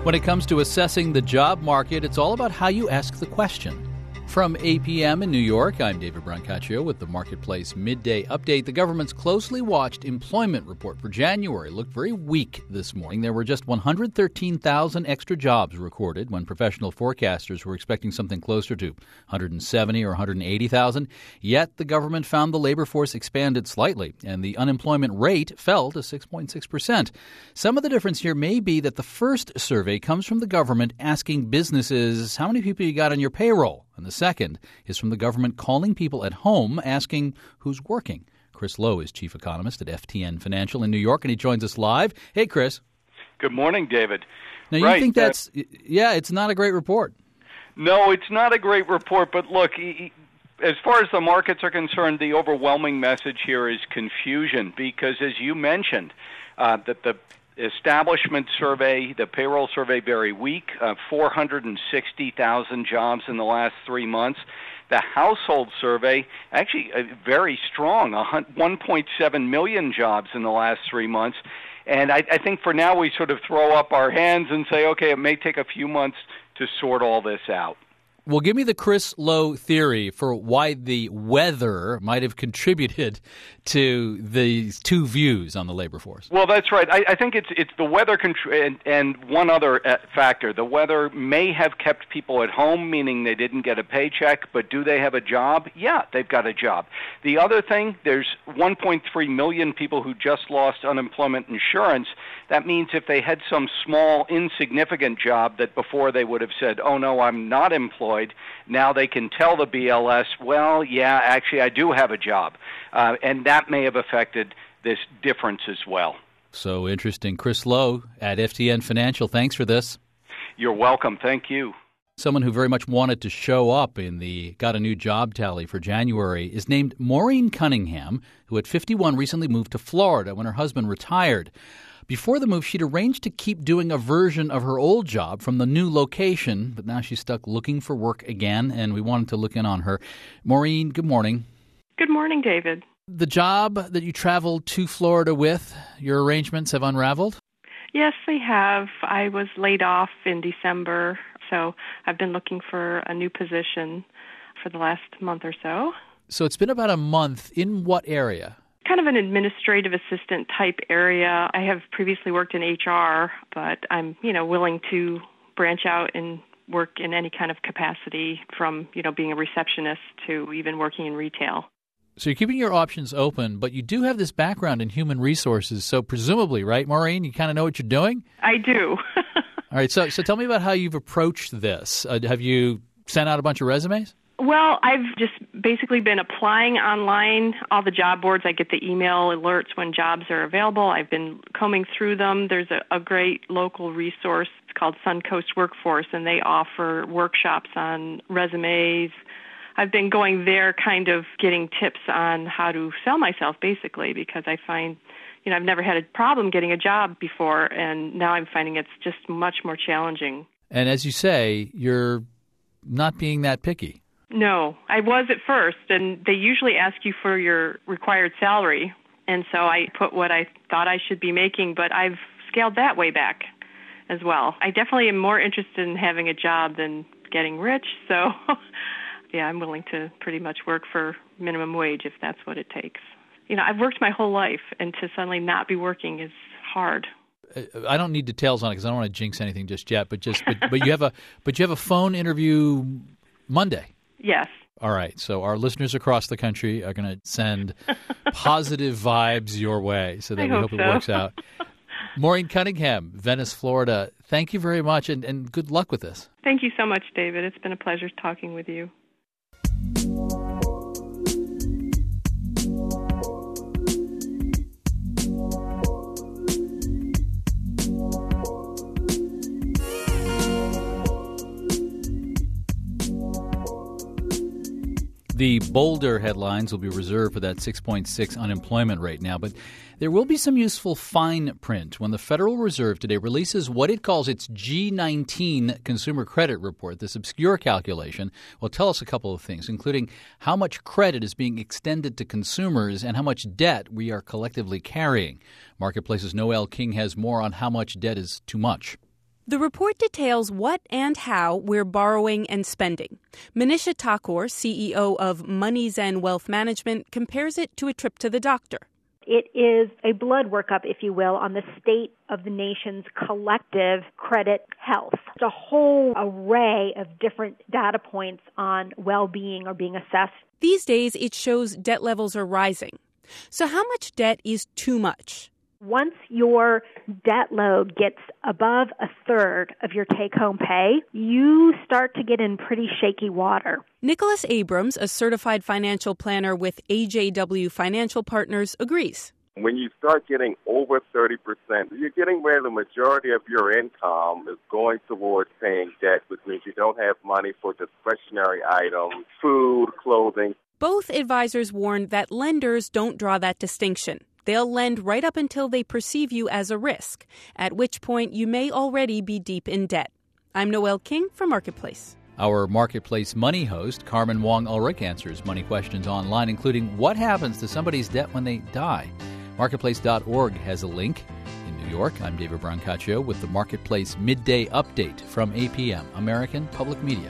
When it comes to assessing the job market, it's all about how you ask the question. From 8 p.m. in New York, I'm David Brancaccio with the Marketplace Midday Update. The government's closely watched employment report for January looked very weak this morning. There were just 113,000 extra jobs recorded when professional forecasters were expecting something closer to 170 or 180,000. Yet the government found the labor force expanded slightly, and the unemployment rate fell to 6.6%. Some of the difference here may be that the first survey comes from the government asking businesses how many people you got on your payroll. And the second is from the government calling people at home, asking who's working. Chris Lowe is chief economist at FTN Financial in New York, and he joins us live. Hey, Chris. Good morning, David. Now, you think it's not a great report. No, it's not a great report, but look, as far as the markets are concerned, the overwhelming message here is confusion because, as you mentioned, that the establishment survey, the payroll survey, very weak, 460,000 jobs in the last 3 months. The household survey, actually very strong, 1.7 million jobs in the last 3 months. And I think for now we sort of throw up our hands and say, okay, it may take a few months to sort all this out. Well, give me the Chris Lowe theory for why the weather might have contributed to these two views on the labor force. Well, that's right. I think it's the weather and one other factor. The weather may have kept people at home, meaning they didn't get a paycheck, but do they have a job? Yeah, they've got a job. The other thing, there's 1.3 million people who just lost unemployment insurance. That means if they had some small, insignificant job that before they would have said, oh, no, I'm not employed, now they can tell the BLS, well, yeah, actually, I do have a job. And that may have affected this difference as well. So interesting. Chris Lowe at FTN Financial, thanks for this. You're welcome. Thank you. Someone who very much wanted to show up in the Got a New Job tally for January is named Maureen Cunningham, who at 51 recently moved to Florida when her husband retired. Before the move, she'd arranged to keep doing a version of her old job from the new location, but now she's stuck looking for work again, and we wanted to look in on her. Maureen, good morning. Good morning, David. The job that you traveled to Florida with, your arrangements have unraveled? Yes, they have. I was laid off in December, so I've been looking for a new position for the last month or so. So it's been about a month. In what area? Kind of an administrative assistant type area. I have previously worked in HR, but I'm, willing to branch out and work in any kind of capacity from, being a receptionist to even working in retail. So you're keeping your options open, but you do have this background in human resources. So presumably, right, Maureen, you kind of know what you're doing? I do. All right. So tell me about how you've approached this. Have you sent out a bunch of resumes? Well, I've just basically been applying online, all the job boards. I get the email alerts when jobs are available. I've been combing through them. There's a great local resource. It's called Suncoast Workforce, and they offer workshops on resumes. I've been going there kind of getting tips on how to sell myself, basically, because I find, I've never had a problem getting a job before, and now I'm finding it's just much more challenging. And as you say, you're not being that picky. No, I was at first, and they usually ask you for your required salary, and so I put what I thought I should be making, but I've scaled that way back as well. I definitely am more interested in having a job than getting rich, so yeah, I'm willing to pretty much work for minimum wage if that's what it takes. I've worked my whole life, and to suddenly not be working is hard. I don't need details on it because I don't want to jinx anything just yet, but you have a phone interview Monday. Yes. All right. So our listeners across the country are going to send positive vibes your way so that we hope it works out. Maureen Cunningham, Venice, Florida, thank you very much and good luck with this. Thank you so much, David. It's been a pleasure talking with you. The bolder headlines will be reserved for that 6.6 unemployment rate now, but there will be some useful fine print when the Federal Reserve today releases what it calls its G19 Consumer Credit Report. This obscure calculation will tell us a couple of things, including how much credit is being extended to consumers and how much debt we are collectively carrying. Marketplace's Noel King has more on how much debt is too much. The report details what and how we're borrowing and spending. Manisha Thakur, CEO of Money Zen Wealth Management, compares it to a trip to the doctor. It is a blood workup, if you will, on the state of the nation's collective credit health. It's a whole array of different data points on well-being or being assessed. These days, it shows debt levels are rising. So how much debt is too much? Once your debt load gets above a third of your take-home pay, you start to get in pretty shaky water. Nicholas Abrams, a certified financial planner with AJW Financial Partners, agrees. When you start getting over 30%, you're getting where the majority of your income is going towards paying debt, which means you don't have money for discretionary items, food, clothing. Both advisors warn that lenders don't draw that distinction. They'll lend right up until they perceive you as a risk, at which point you may already be deep in debt. I'm Noelle King for Marketplace. Our Marketplace Money host, Carmen Wong-Ulrich, answers money questions online, including what happens to somebody's debt when they die. Marketplace.org has a link. In New York, I'm David Brancaccio with the Marketplace Midday Update from APM, American Public Media.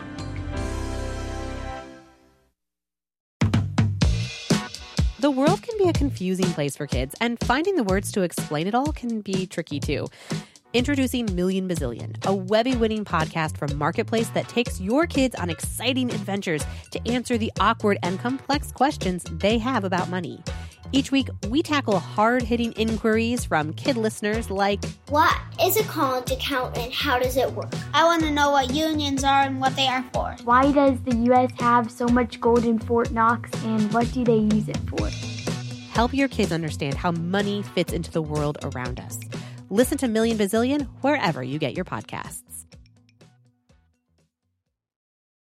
The world can be a confusing place for kids, and finding the words to explain it all can be tricky too. Introducing Million Bazillion, a Webby-winning podcast from Marketplace that takes your kids on exciting adventures to answer the awkward and complex questions they have about money. Each week, we tackle hard-hitting inquiries from kid listeners like, what is a college account and how does it work? I want to know what unions are and what they are for. Why does the U.S. have so much gold in Fort Knox and what do they use it for? Help your kids understand how money fits into the world around us. Listen to Million Bazillion wherever you get your podcasts.